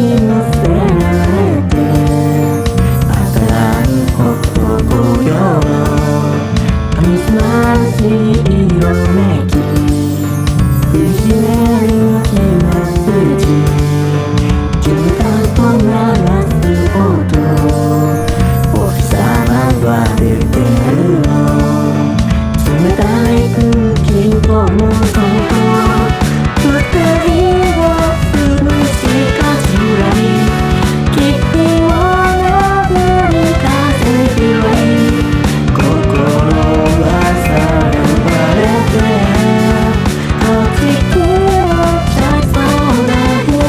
乗せられて当たらぬ男よ噛み澄ましい色めき苦しめる気なスイッチ循環と鳴らす音お日様は出てるの冷たい空気との外二人は住むしかしない君を殴る風拾い心はさらわれてはじき落ちちゃいそうだ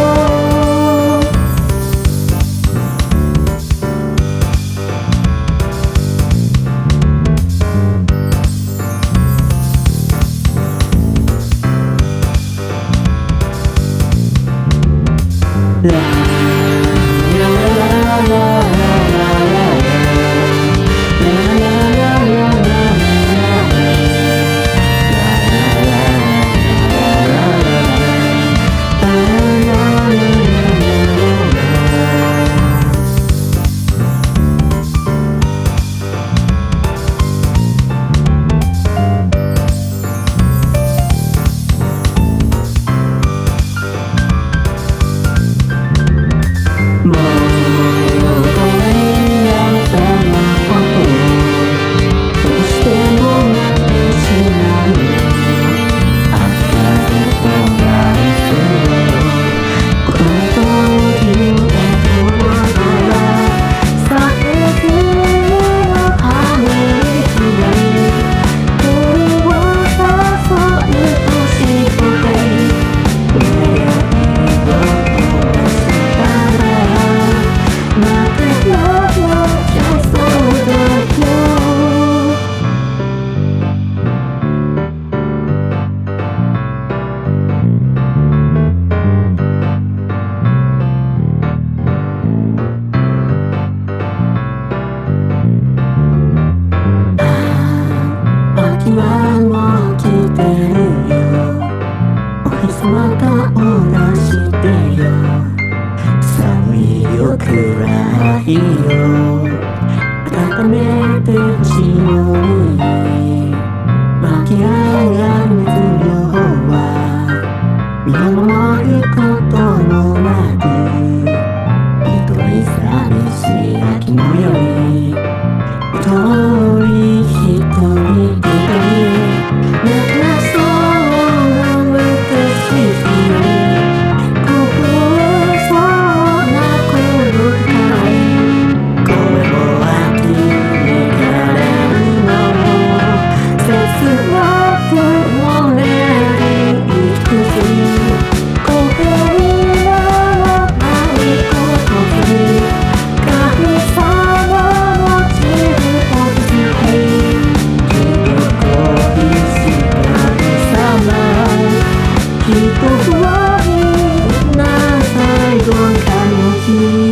秋はもう来てるよお日様顔出してよ寒いよ暗いよ温めてほしいのに湧き上がる熱量は身を守ることもなく一人寂しい秋の夜遠い一人不安な最後の悲しみ